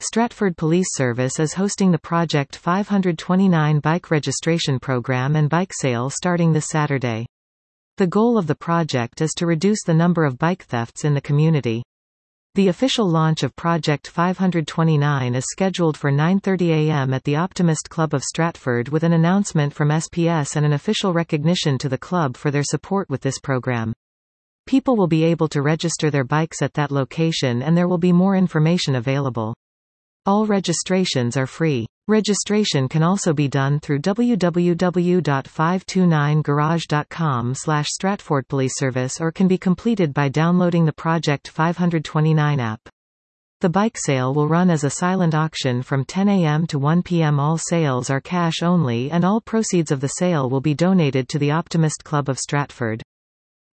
Stratford Police Service is hosting the Project 529 bike registration program and bike sale starting this Saturday. The goal of the project is to reduce the number of bike thefts in the community. The official launch of Project 529 is scheduled for 9:30 a.m. at the Optimist Club of Stratford, with an announcement from SPS and an official recognition to the club for their support with this program. People will be able to register their bikes at that location, and there will be more information available. All registrations are free. Registration can also be done through www.529garage.com/StratfordPoliceService or can be completed by downloading the Project 529 app. The bike sale will run as a silent auction from 10 a.m. to 1 p.m. All sales are cash only, and all proceeds of the sale will be donated to the Optimist Club of Stratford.